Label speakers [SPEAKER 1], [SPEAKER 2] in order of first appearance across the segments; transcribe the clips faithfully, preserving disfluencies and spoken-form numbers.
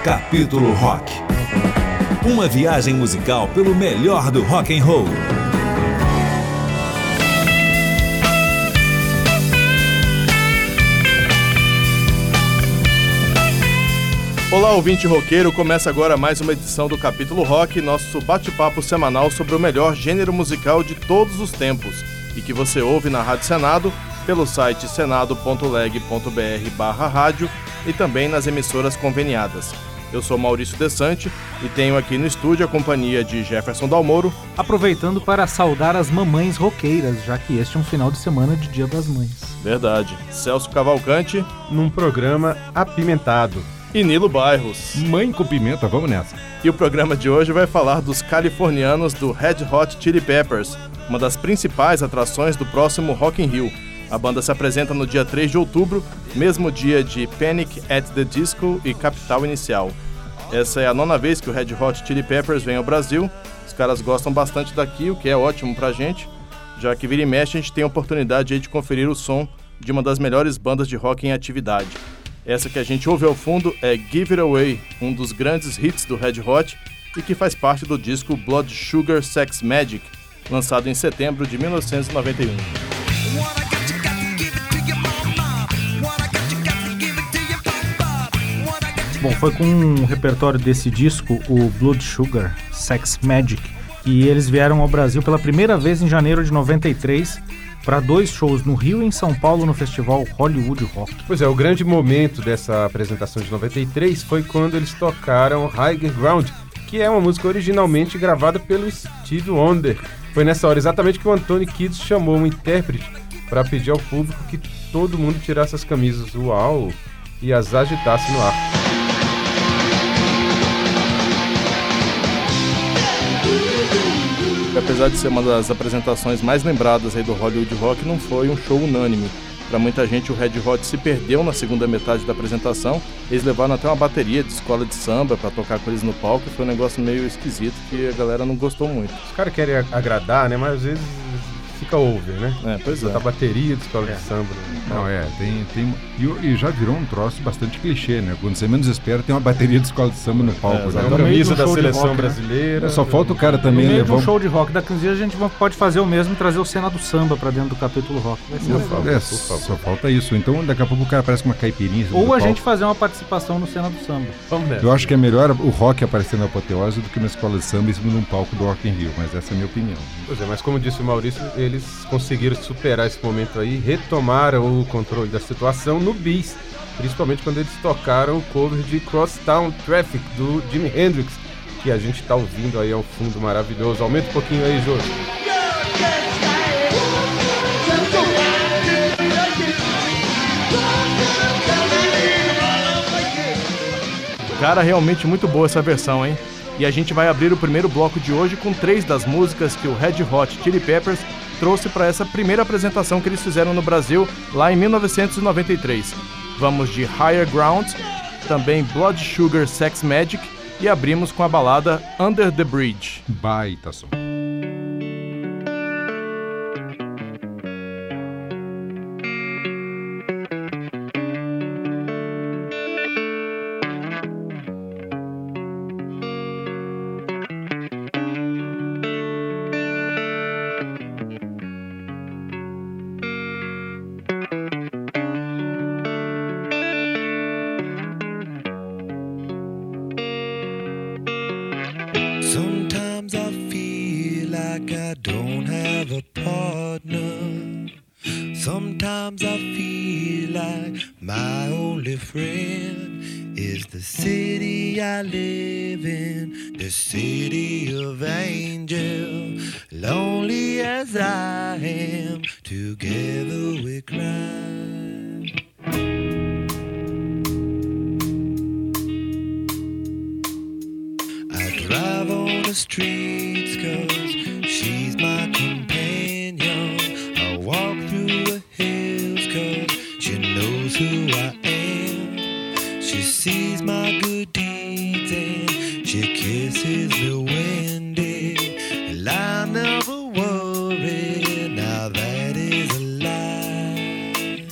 [SPEAKER 1] Capítulo Rock. Uma viagem musical pelo melhor do rock and roll.
[SPEAKER 2] Olá, ouvinte roqueiro, começa agora mais uma edição do Capítulo Rock, nosso bate-papo semanal sobre o melhor gênero musical de todos os tempos, e que você ouve na Rádio Senado, pelo site senado ponto leg ponto br barra rádio e também nas emissoras conveniadas. Eu sou Maurício Desante e tenho aqui no estúdio a companhia de Jefferson Dalmoro.
[SPEAKER 3] Aproveitando para saudar as mamães roqueiras, já que este é um final de semana de Dia das Mães.
[SPEAKER 2] Verdade. Celso Cavalcante.
[SPEAKER 4] Num programa apimentado.
[SPEAKER 2] E Nilo Bairros.
[SPEAKER 5] Mãe com pimenta, vamos nessa.
[SPEAKER 2] E o programa de hoje vai falar dos californianos do Red Hot Chili Peppers, uma das principais atrações do próximo Rock in Rio. A banda se apresenta no dia três de outubro, mesmo dia de Panic at the Disco e Capital Inicial. Essa é a nona vez que o Red Hot Chili Peppers vem ao Brasil. Os caras gostam bastante daqui, o que é ótimo pra gente, já que vira e mexe a gente tem a oportunidade aí de conferir o som de uma das melhores bandas de rock em atividade. Essa que a gente ouve ao fundo é Give It Away, um dos grandes hits do Red Hot e que faz parte do disco Blood Sugar Sex Magik, lançado em setembro de mil novecentos e noventa e um.
[SPEAKER 3] Bom, foi com um repertório desse disco, o Blood Sugar Sex Magik, que eles vieram ao Brasil pela primeira vez em janeiro de noventa e três para dois shows no Rio e em São Paulo no festival Hollywood Rock.
[SPEAKER 4] Pois é, o grande momento dessa apresentação de noventa e três foi quando eles tocaram Higher Ground, que é uma música originalmente gravada pelo Stevie Wonder. Foi nessa hora exatamente que o Anthony Kiedis chamou um intérprete para pedir ao público que todo mundo tirasse as camisas uau e as agitasse no ar.
[SPEAKER 2] Apesar de ser uma das apresentações mais lembradas aí do Hollywood Rock, não foi um show unânime. Para muita gente o Red Hot se perdeu na segunda metade da apresentação. Eles levaram até uma bateria de escola de samba para tocar com eles no palco. Foi um negócio meio esquisito que a galera não gostou muito.
[SPEAKER 4] Os caras querem agradar, né? Mas às vezes fica over, né?
[SPEAKER 2] É, pois é.
[SPEAKER 4] A bateria de escola
[SPEAKER 3] é.
[SPEAKER 4] de samba. Né?
[SPEAKER 5] Não, é, tem... tem e, e já virou um troço bastante clichê, né? Quando você menos espera, tem uma bateria de escola de samba no palco.
[SPEAKER 2] É,
[SPEAKER 5] né?
[SPEAKER 4] A camisa da seleção
[SPEAKER 3] rock,
[SPEAKER 4] brasileira.
[SPEAKER 5] Só falta o cara também
[SPEAKER 3] no meio
[SPEAKER 5] levar
[SPEAKER 3] de um show de rock da quinze dias a gente pode fazer o mesmo e trazer o cena do samba pra dentro do capítulo rock. Vai ser
[SPEAKER 5] Não,
[SPEAKER 3] legal.
[SPEAKER 5] é, só falta isso. Então daqui a pouco o cara parece com uma caipirinha.
[SPEAKER 3] Ou a
[SPEAKER 5] palco.
[SPEAKER 3] gente fazer uma participação no cena do samba.
[SPEAKER 4] Vamos nessa.
[SPEAKER 5] Eu acho que é melhor o rock aparecer na apoteose do que na escola de samba e num palco do Rock in Rio, mas essa é a minha opinião.
[SPEAKER 4] Pois é, mas como disse o Maurício, eles conseguiram superar esse momento aí, retomaram o controle da situação no bis, principalmente quando eles tocaram o cover de Crosstown Traffic do Jimi Hendrix, que a gente tá ouvindo aí ao fundo, maravilhoso. Aumenta um pouquinho aí, Jô.
[SPEAKER 2] Cara, realmente muito boa essa versão, hein? E a gente vai abrir o primeiro bloco de hoje com três das músicas que o Red Hot Chili Peppers trouxe para essa primeira apresentação que eles fizeram no Brasil lá em mil novecentos e noventa e três. Vamos de Higher Ground, também Blood Sugar Sex Magik e abrimos com a balada Under the Bridge.
[SPEAKER 5] Baita som.
[SPEAKER 6] Sometimes I feel like I don't have a partner. Sometimes I feel like my only friend is the city I live in, the city of angel. Lonely as I am, together we cry. Drive on the streets cause she's my companion. I walk through the hills cause she knows who I am. She sees my good deeds and she kisses me windy. And I never worry, now that is a lie.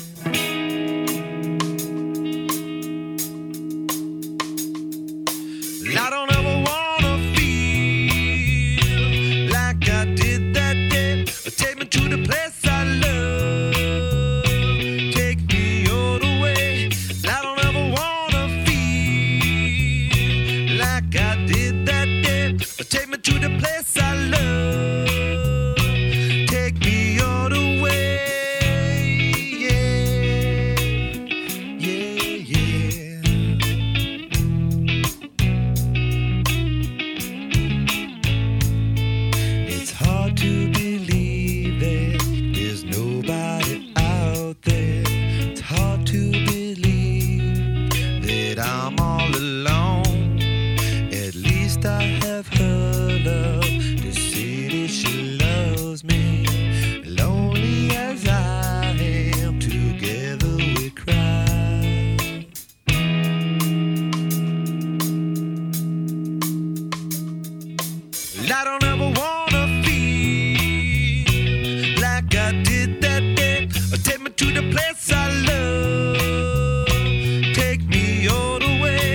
[SPEAKER 6] I'm all alone. At least I have her love to see that she loves me. Lonely as I am, together we cry. I don't ever wanna feel like I did that day. Take me to the place I love. Take me all the way.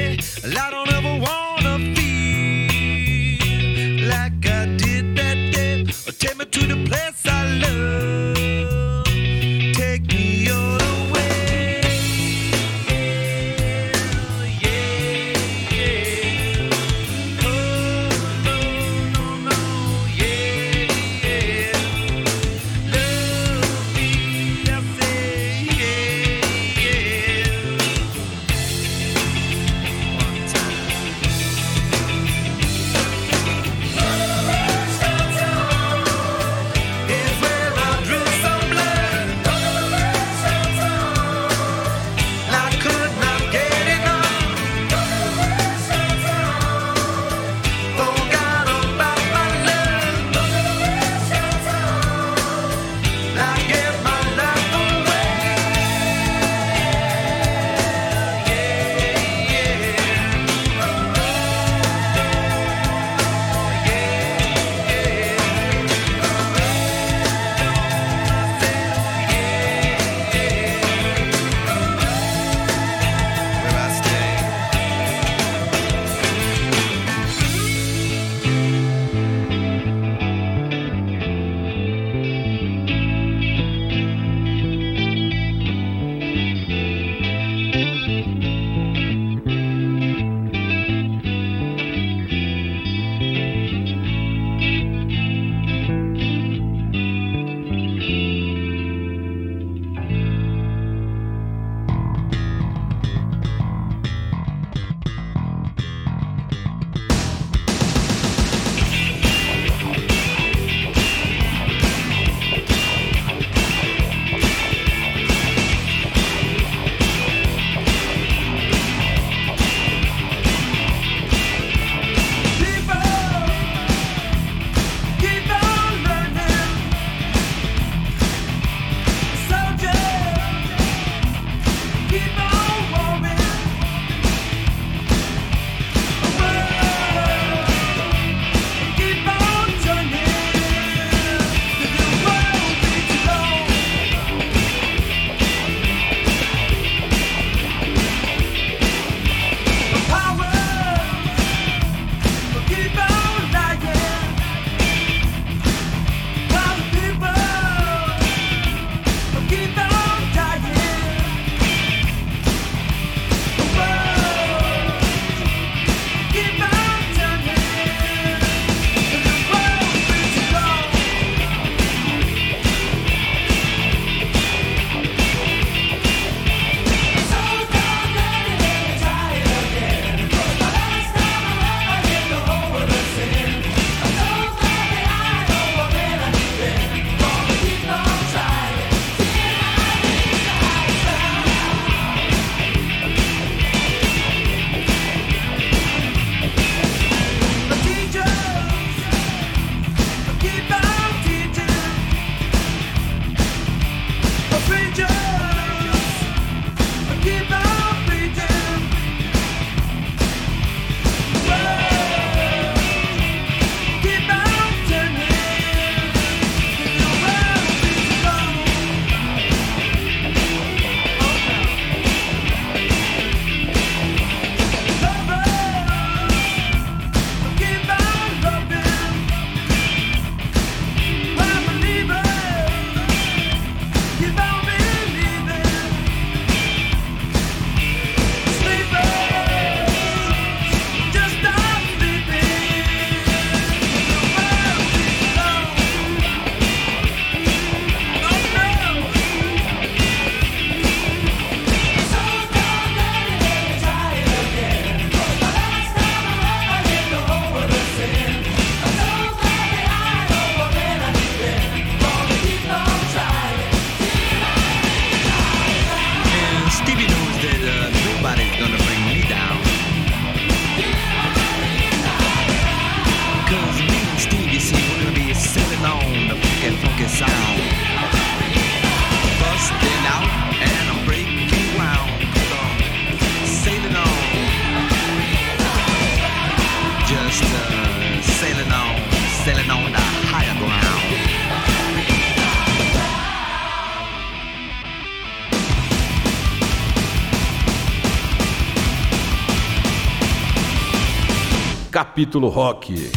[SPEAKER 7] Capítulo Rock.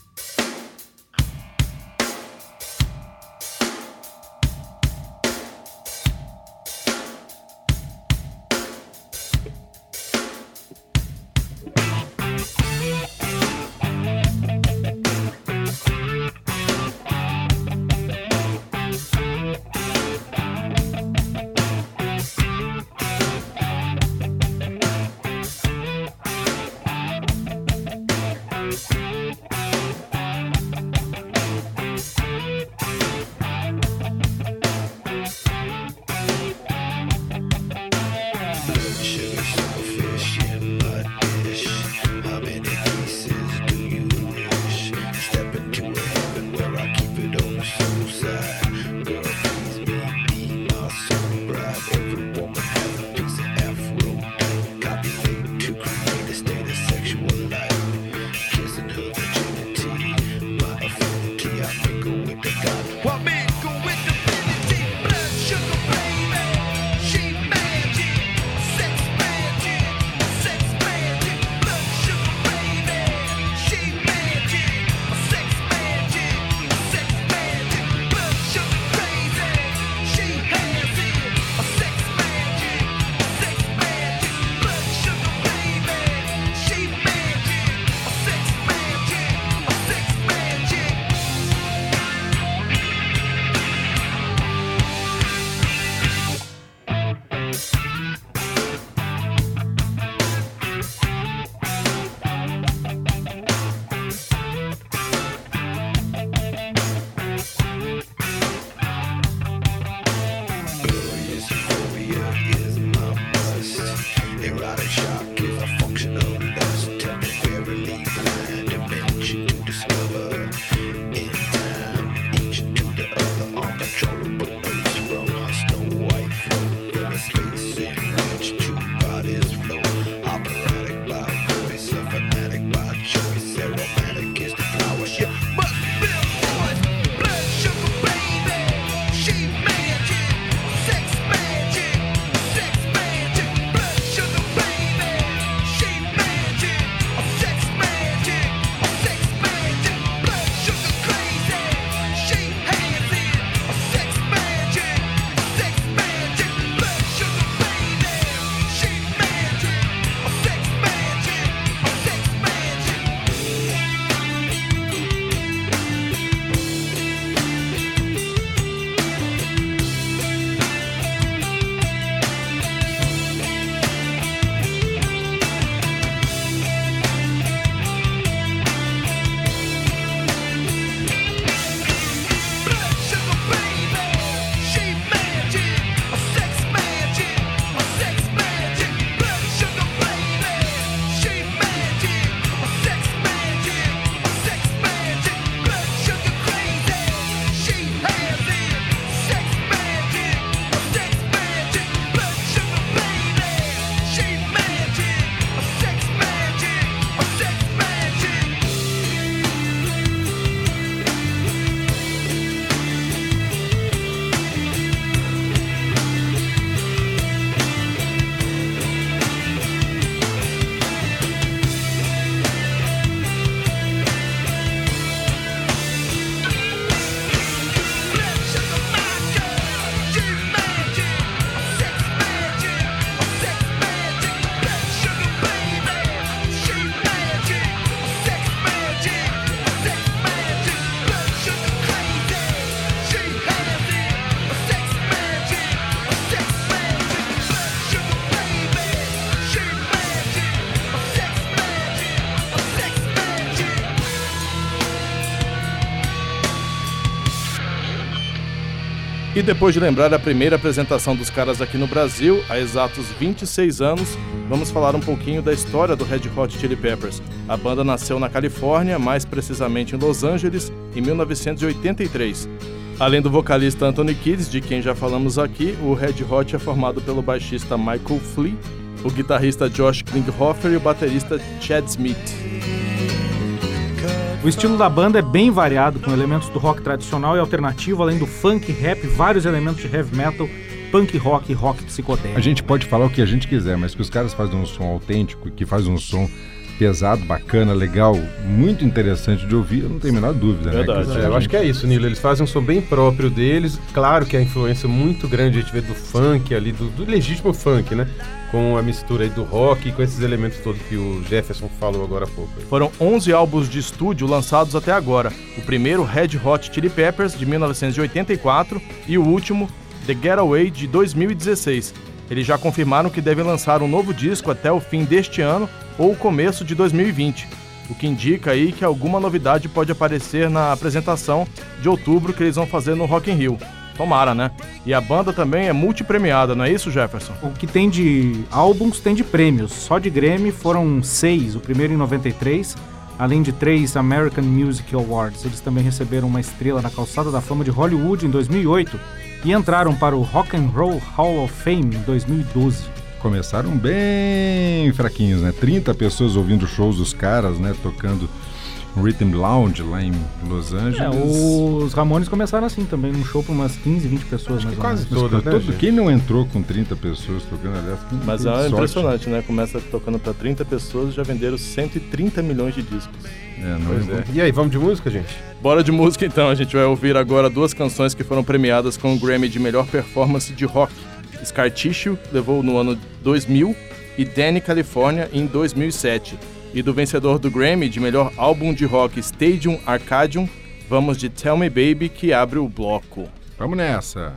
[SPEAKER 2] E depois de lembrar a primeira apresentação dos caras aqui no Brasil, há exatos vinte e seis anos, vamos falar um pouquinho da história do Red Hot Chili Peppers. A banda nasceu na Califórnia, mais precisamente em Los Angeles, em mil novecentos e oitenta e três. Além do vocalista Anthony Kiedis, de quem já falamos aqui, o Red Hot é formado pelo baixista Michael Flea, o guitarrista Josh Klinghoffer e o baterista Chad Smith.
[SPEAKER 3] O estilo da banda é bem variado, com elementos do rock tradicional e alternativo, além do funk, rap, vários elementos de heavy metal, punk rock e rock psicodélico.
[SPEAKER 5] A gente pode falar o que a gente quiser, mas que os caras fazem um som autêntico, que fazem um som pesado, bacana, legal, muito interessante de ouvir, eu não tenho a menor dúvida.
[SPEAKER 2] Verdade.
[SPEAKER 5] Né?
[SPEAKER 4] É, eu acho que é isso, Nilo. Eles fazem um som bem próprio deles. Claro que a influência muito grande a gente vê do funk ali, do, do legítimo funk, né? Com a mistura aí do rock e com esses elementos todos que o Jefferson falou agora há pouco.
[SPEAKER 2] Foram onze álbuns de estúdio lançados até agora. O primeiro, Red Hot Chili Peppers, de mil novecentos e oitenta e quatro, e o último, The Getaway, de dois mil e dezesseis. Eles já confirmaram que devem lançar um novo disco até o fim deste ano ou o começo de dois mil e vinte, o que indica aí que alguma novidade pode aparecer na apresentação de outubro que eles vão fazer no Rock in Rio. Tomara, né? E a banda também é multipremiada, não é isso, Jefferson?
[SPEAKER 3] O que tem de álbuns tem de prêmios. Só de Grammy foram seis, o primeiro em noventa e três, além de três American Music Awards. Eles também receberam uma estrela na Calçada da Fama de Hollywood em dois mil e oito e entraram para o Rock and Roll Hall of Fame em dois mil e doze.
[SPEAKER 5] Começaram bem fraquinhos, né? trinta pessoas ouvindo shows dos caras, né? Tocando Rhythm Lounge lá em Los Angeles.
[SPEAKER 3] É, os Ramones começaram assim também, num show para umas quinze, vinte pessoas mais ou
[SPEAKER 4] quase
[SPEAKER 3] menos.
[SPEAKER 4] todas, né,
[SPEAKER 5] Todo,
[SPEAKER 4] gente?
[SPEAKER 5] quem não entrou com trinta pessoas tocando, aliás, que,
[SPEAKER 2] Mas
[SPEAKER 5] que
[SPEAKER 2] é
[SPEAKER 5] sorte.
[SPEAKER 2] impressionante, né? Começa tocando para trinta pessoas e já venderam cento e trinta milhões de discos.
[SPEAKER 5] É, não
[SPEAKER 4] Pois
[SPEAKER 5] é,
[SPEAKER 4] é. E aí, vamos de música, gente?
[SPEAKER 2] Bora de música então, a gente vai ouvir agora duas canções que foram premiadas com o Grammy de melhor performance de rock. Scar Tissue levou no ano dois mil e Danny California em dois mil e sete. E do vencedor do Grammy de melhor álbum de rock Stadium Arcadium, vamos de Tell Me Baby, que abre o bloco.
[SPEAKER 5] Vamos nessa!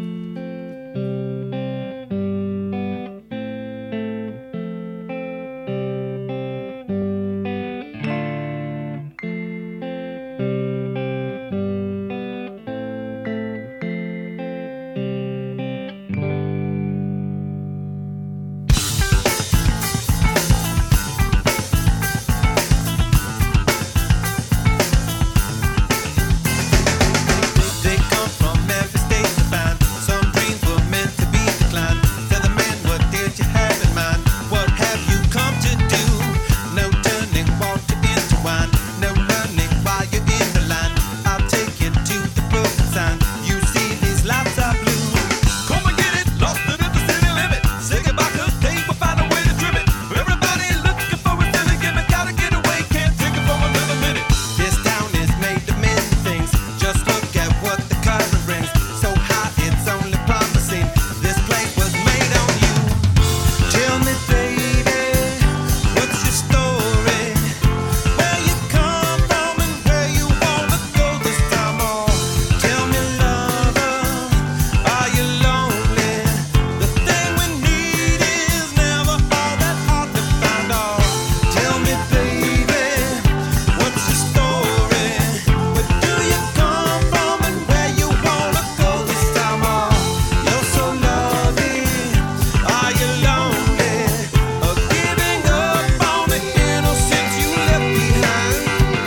[SPEAKER 6] They come from every state to find. Some dreams were meant to be declined. Tell the man, what did you have in mind? What have you come to do? No turning water into wine. No learning while you're in the line. I'll take you to the broken sign. You see these lights are blue. Come and get it, lost it at the city limit. Say goodbye 'cause they will find a way to trim it. Everybody looking for a silly gimmick. Gotta get away, can't take it for another minute. This town is made of many things. Just look at what the current brings. So hot, it's only promising. This place was made on you. Tell me, baby, what's your story? Where you come from and where you wanna go this time on. Tell me, lover, are you lonely? The thing we need is never all that hard to find out. Tell me, baby, what's your story? Where do you come from and where you wanna go this time on? You're so lovely, are you lonely? Or giving up on the innocence you left behind?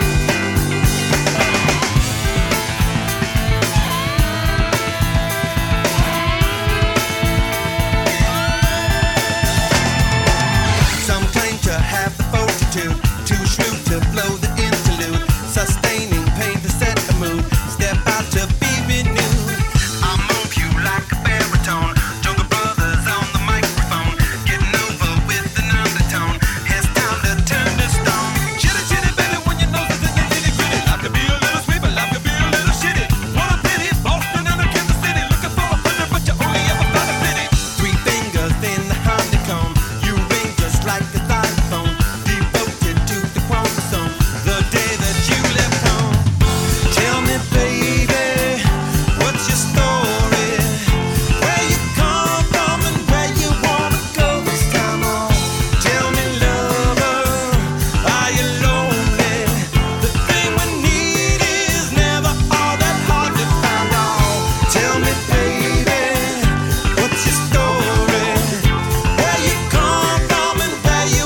[SPEAKER 6] Some claim to have the fortitude, too shrewd to blow the interlude, sustaining pain to set the mood, step out to be renewed. I'll move you like a baritone, Jungle Brothers on the microphone, getting over with an undertone, it's time to turn the stone. Chitty chitty baby when your nose is in the nitty gritty, life could be a little sweet but life could be a little shitty. What a pity, Boston and a Kansas City, looking for a hundred but you only ever found a penny. Three fingers in the honeycomb, you ring just like a xylophone, devoted to the chromosome, the day that you left home. Tell me, baby, what's your story? Where you come from and where you wanna go this time on. Tell me, lover, are you lonely? The thing we need is never all that hard to find out. Tell me, baby, what's your story? Where you come from and where you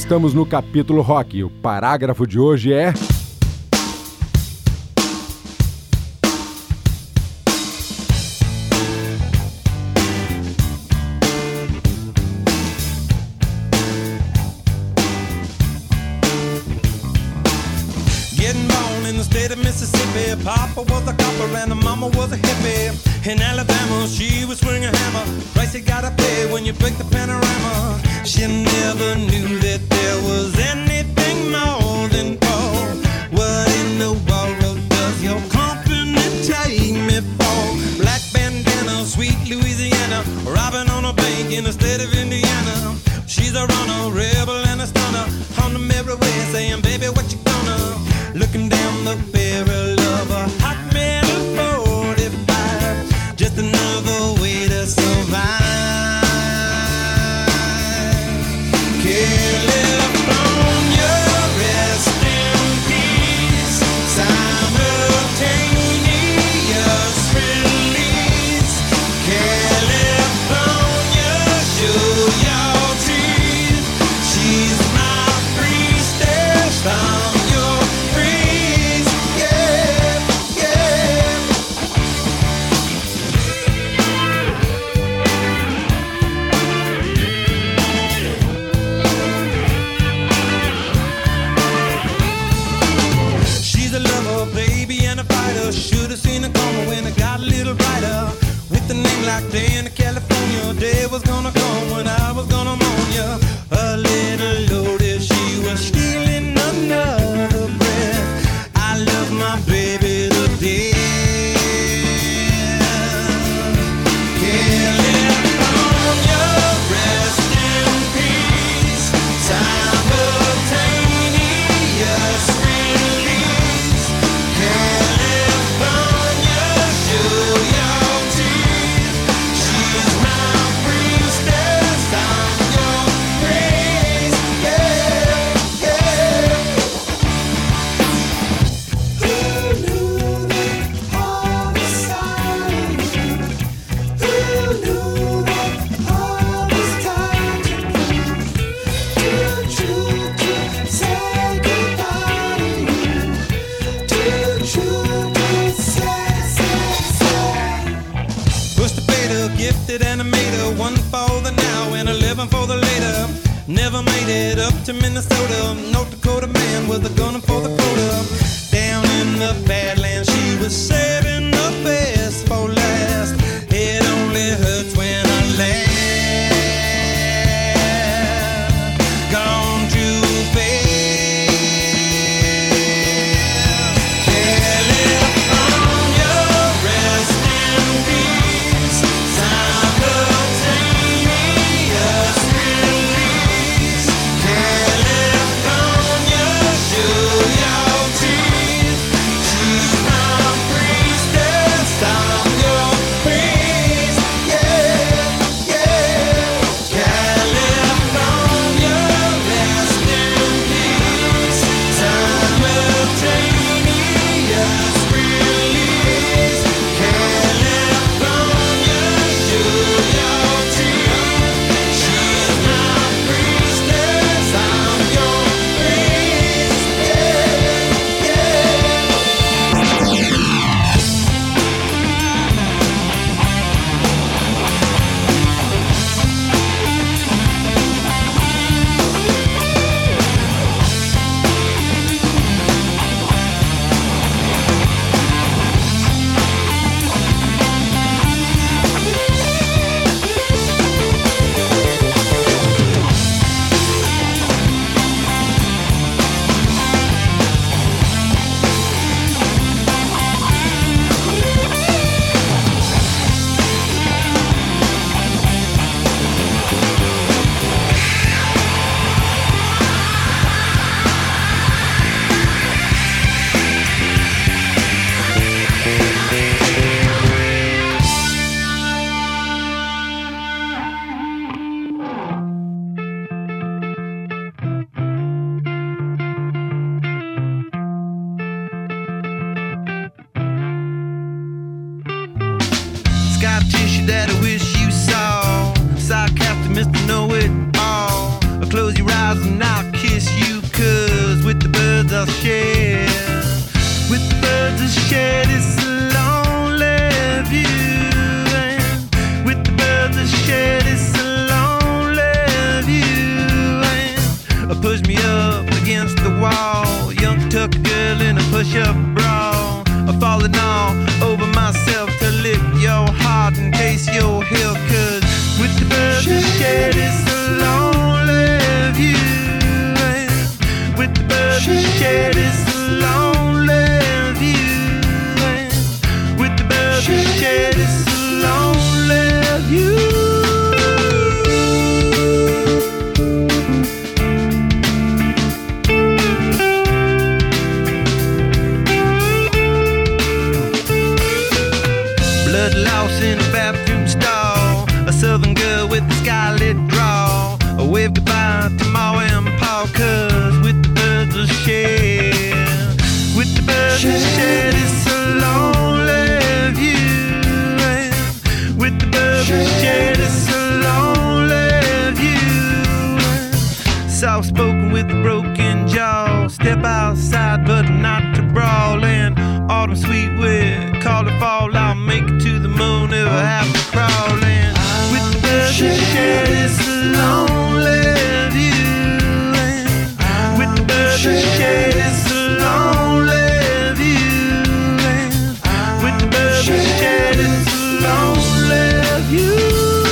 [SPEAKER 5] estamos no capítulo rock. O parágrafo de hoje é...
[SPEAKER 7] Papa was a copper and the mama was a hippie. In Alabama, she was swinging a hammer. Price you gotta pay when you break the panorama. She never knew that there was anything more than gold. What in the world does your company take me for? Black bandana, sweet Louisiana, robbing on a bank in the state of Indiana. She's a runner, rebel and a stunner. On the merry way saying, baby, what you gonna? Looking down the barrel of a hot metal forty-five, just another way to survive. California, rest in peace. Simultaneous release. California, show your teeth. She's my priestess from your breeze. Yeah, yeah. She's a lover, baby, and a fighter. Should've seen her coming when it got a little brighter. With a name like Diana, California, day was gonna come when I was gonna mourn ya. A little loaded, she was stealing another breath. I love my baby to death. California, rest in peace. Simultaneous release. California, show your teeth. She's my priestess, I'm your praise. Yeah, yeah. Who knew that all was silent? Who knew that all was time to prove? Too true to say goodbye to you. Too true to say, say, say. Push the fader, gifted animator, one for the now and eleven for the later. Never made it up to Minnesota. North Dakota man was a gunner for the quota. Down in the Badlands, she was saving the best for last. It only hurts when I laugh. Gone too fast. California, rest in peace. Simultaneous release. California, show your teeth. She's my priestess, I'm your priest. Yeah, yeah. California, rest in peace. Simultaneous release. California, show your teeth. She's my priestess, I'm your priest. Yeah, yeah. Scar tissue that I wish you saw. Sarcastic Mister Know It All. Close your eyes and I'll kill
[SPEAKER 6] I'll share. With the birds I'll share this lonely view. And with the birds I'll share this lonely view. And push me up against the wall, young tuck girl in a push-up bra, falling all over myself to lift your heart in case you're here. Cause with the birds I share this lonely view. And with the birds I share this lonely view. And with the birds I share this lonely view. Lost in a bathroom stall, a southern girl with a skylit draw. I wave goodbye to Ma and Pa, cause with the birds I'll share. With the birds I'll share this lonely view. And with the birds I'll share this lonely view. Soft spoken with a broken jaw, step outside but not to brawl. And autumn sweet with call it fall, I'll make it to the moon if I have to crawl. And with the birds I share this lonely view. And with the birds I share this lonely view. And with the birds I share this lonely view.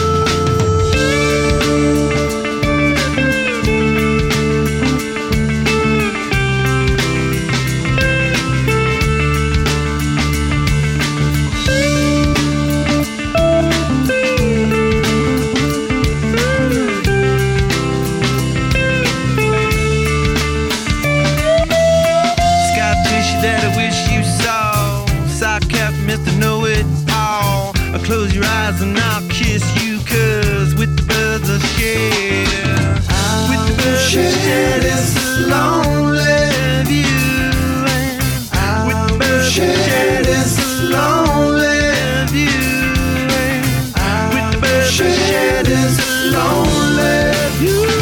[SPEAKER 6] Close your eyes and I'll kiss you, cause with the birds I'll share. With the birds I'll share this lonely view. And with the birds I'll share this lonely view. And with the birds I'll share this lonely view.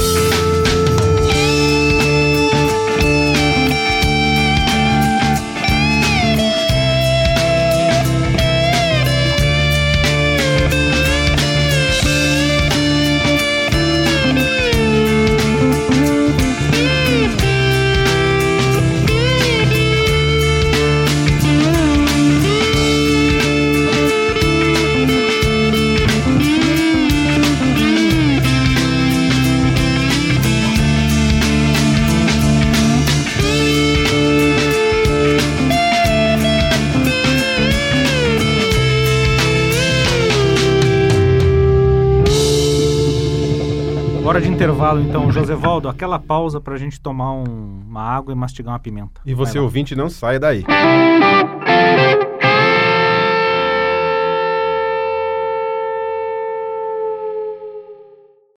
[SPEAKER 3] Hora de intervalo, então, Josevaldo, aquela pausa pra gente tomar um- uma água e mastigar uma pimenta.
[SPEAKER 4] E você,
[SPEAKER 3] Vai lá.
[SPEAKER 4] ouvinte, não saia daí.